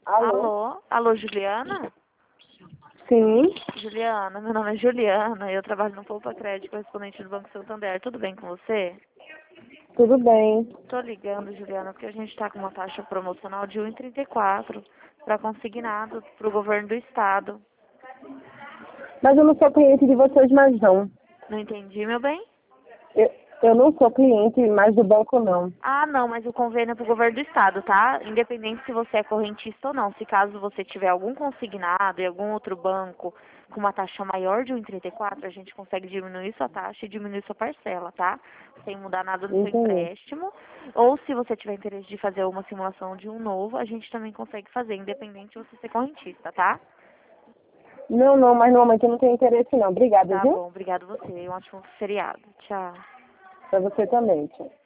Alô? Alô, Juliana? Sim, Juliana, meu nome é Juliana, eu trabalho no Poupa Crédito, correspondente do Banco Santander. Tudo bem com você? tudo bem. Tô ligando, Juliana, porque a gente tá com uma taxa promocional de 1,34 para consignado pro governo do estado. Mas eu não sou cliente de vocês mais não. Não entendi, meu bem? Eu, eu não sou cliente mais do banco não. Ah, não, mas o convênio é pro governo do estado, tá? Independente se você é correntista ou não. Se caso você tiver algum consignado em algum outro banco com uma taxa maior de 1,34, a gente consegue diminuir sua taxa e diminuir sua parcela, tá? Sem mudar nada no seu Entendi. empréstimo. Ou se você tiver interesse de fazer uma simulação de um novo, a gente também consegue fazer, independente de você ser correntista, tá? Não, mas no momento eu não tenho interesse não. Obrigada, Tá viu? bom, obrigado você. Um ótimo feriado. Tchau. Pra você também, tchau.